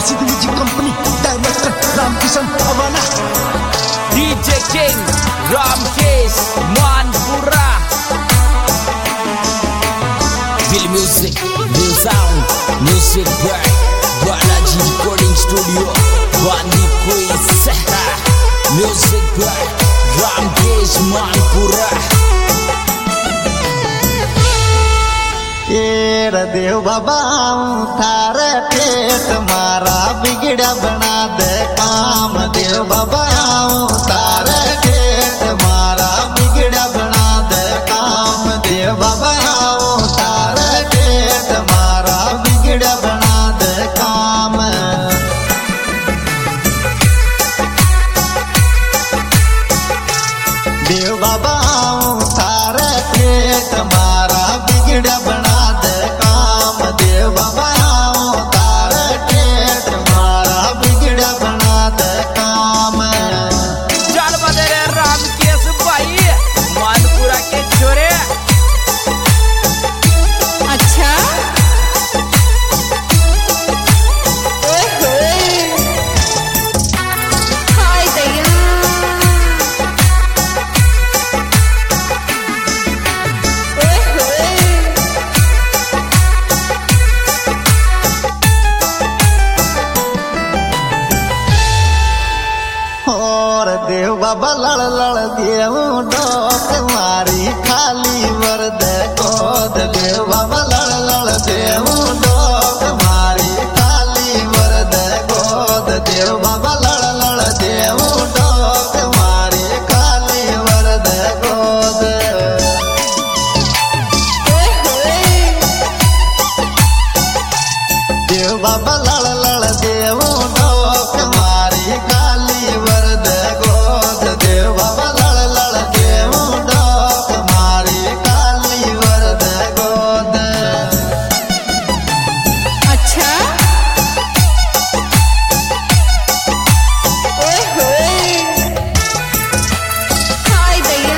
City Music Company, Director Ramkisan Awana, DJ King Ramkesh Manpura, Bill Music, Bill Sound, Music by Balaji Recording Studio, Bandi Quiz, Music by Ramkesh Manpura. देव बाबा थारे पेट मारा बिगड़ा बना दे काम। देव बाबा तारे पेट मारा बिगड़ा बना दे काम। देव बाबा तारे पेट मारा बिगड़ा बना दे काम। देव बाबा तारे पेट मारा बिगड़ा बना देव बाबा लड़ लड़ देव डोक मारी खाली वर्द गोद। देव बाबा लड़ लड़ देव डोक मारी खाली वर्द गोद। देव बाबा लड़ लड़ देव डोक मारी खाली वर्द गोद। देव बाबा लड़ लड़ देव डोक मारी खाली वर्द गोद। देव बाबा लड़ लड़ देव डोक मारी काली वर्द गोद। अच्छा ओए होए हाय दैया।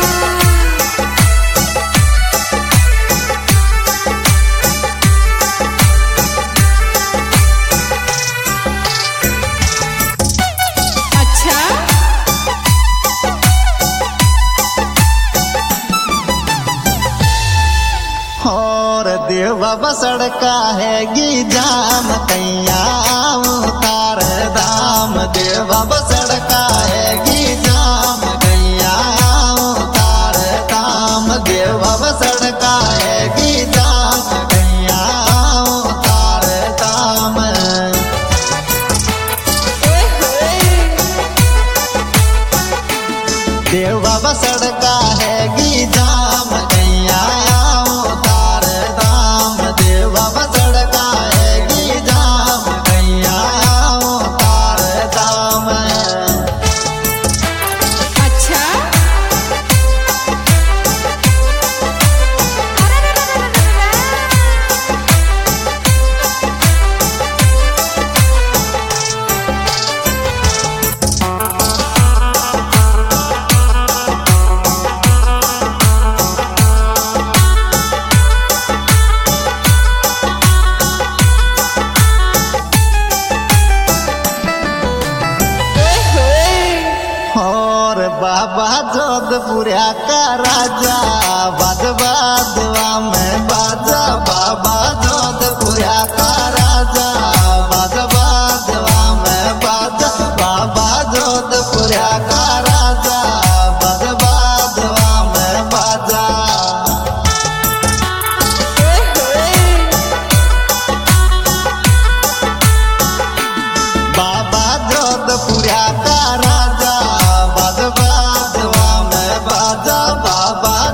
और देव बाबा सड़का है गी जाम कैया तार दाम। देव बाबा सड़का है गी जाम कैया तार दाम। देव बाबा सड़का है गी जाम कैया तार दाम। देव बाबा सड़का है गी जाम कैया तार दाम। देव बाबा सड़का है गी जाम कैया तार दाम। अच्छा और बाबा जोधपुरिया का राजा बाद बादवा में बाजा। बाबा जोधपुरिया का राजा बाद बादवा में बाजा। बाबा जोधपुरिया का राजा बाद बादवा में बाजा। बाबा जोधपुरिया का राजा बाद बादवा में बाजा। बाबा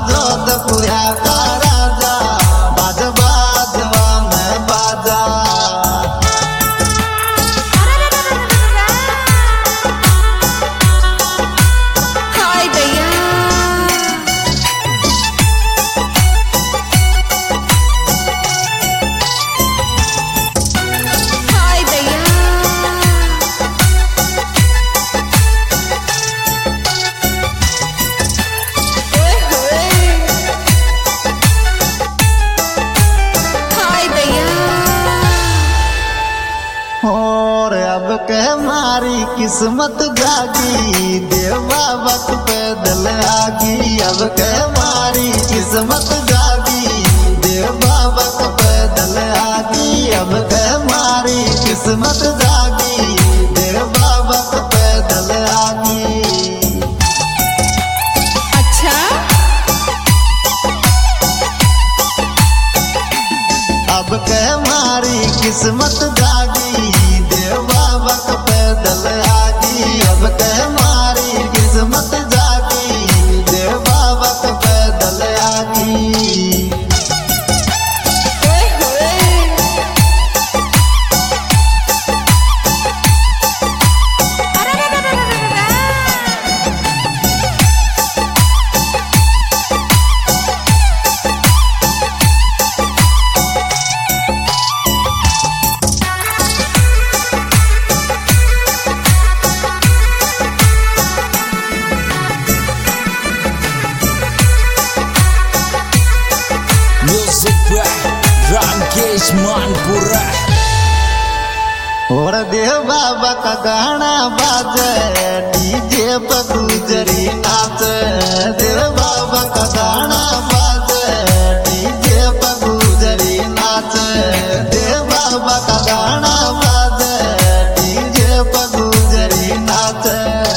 अब के मारी किस्मत जागी देव बाबा को पैदल आगी। अब के मारी किस्मत जागी देव बाबा को पैदल आगी। अब के मारी किस्मत जागी देव बाबा को पैदल आगी। अच्छा अब के मारी किस्मत जागी देव बाबा को पैदल आगी। अब के मारी किस्मत जागी देव बाबा को पैदल आगी। ओए होए Music by राकेश मानपुरा। और देव बाबा का गाना बाजे डीजे पर गुजरी नाचे। देव बाबा का गाना बाजे डीजे पर गुजरी नाचे। देव बाबा का गाना बाजे डीजे पर गुजरी नाचे।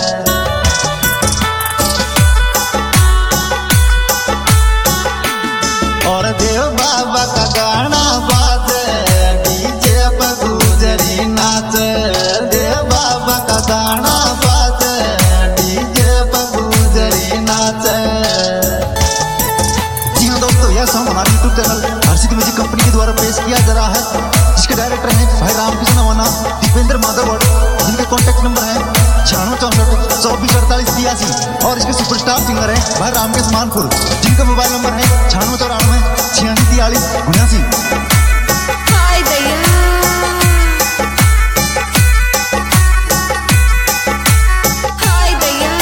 और देव बाबा का गाना बाजे डीजे पर गुजरी नाचे। देव बाबा का गाना बाजे डीजे पर गुजरी नाचे। जी हाँ दोस्तों, यह सॉन्ग हमारे YouTube channel Harshit music company के द्वारा पेश किया जा रहा है, जिसके डायरेक्टर हैं भाई रामकृष्ण अवाना, दीपेंद्र माधव, जिनके कॉन्टैक्ट नंबर है 9664 और इसके सुपरस्टार सिंगर है भाई रामकेश मानपुर, जिनका मोबाइल नंबर है 9694864379। हाय दैया हाय दैया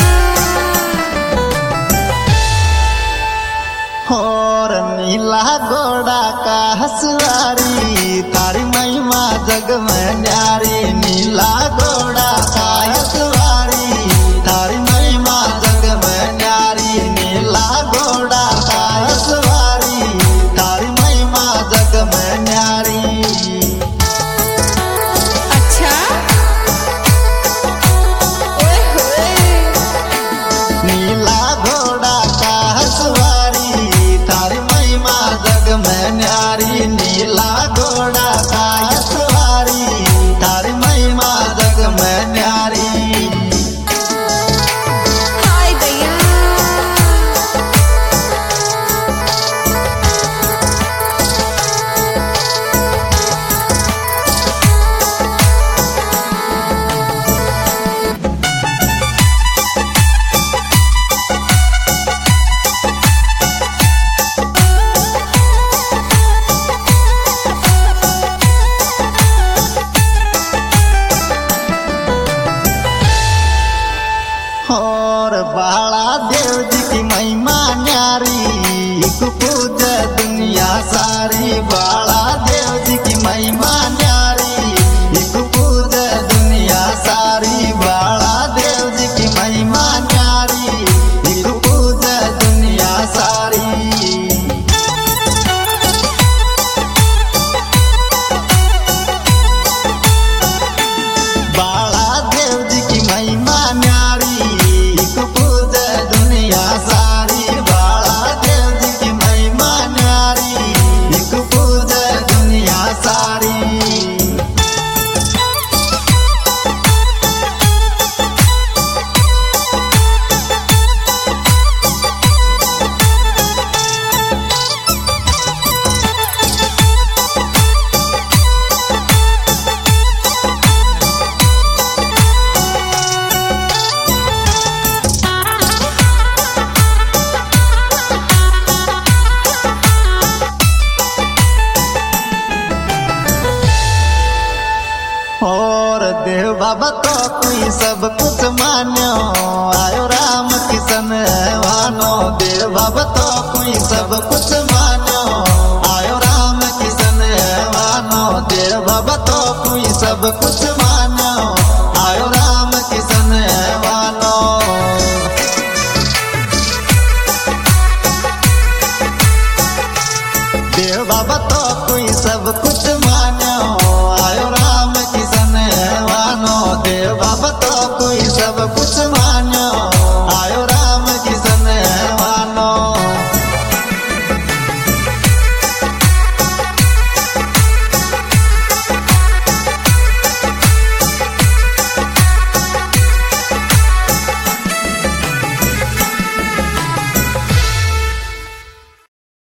और नीला घोड़ा का हसवारी तारी महिमा जग में न्यारी। नीला घोड़ा का हसवारी तारी महिमा जग में न्यारी। नीला घोड़ा का हसवारी तारी महिमा जग में न्यारी। अच्छा ओए होए नीला घोड़ा का हसवारी तारी महिमा जग में न्यारी। नीला घोड़ा का हसवारी तारी महिमा जग में न्यारी। हाय दैया और बाला देव जी की महिमा न्यारी पूज दुनिया सारी। बाला देव जी की महिमा न्यारी पूज दुनिया सारी। बाला देव जी की महिमा न्यारी पूज दुनिया सारी। बाला देव जी की महिमा न्यारी पूज दुनिया सारी। बाला देव जी की महिमा न्यारी पूज दुनिया सारी। और देव बाबा तो कोई सब कुछ मान्यो आयो राम किशन वानो। देव बाबा तो कोई सब कुछ मान्यो आयो राम किशन वानो। देव बाबा तो कोई सब कुछ मान्यो बाबा तो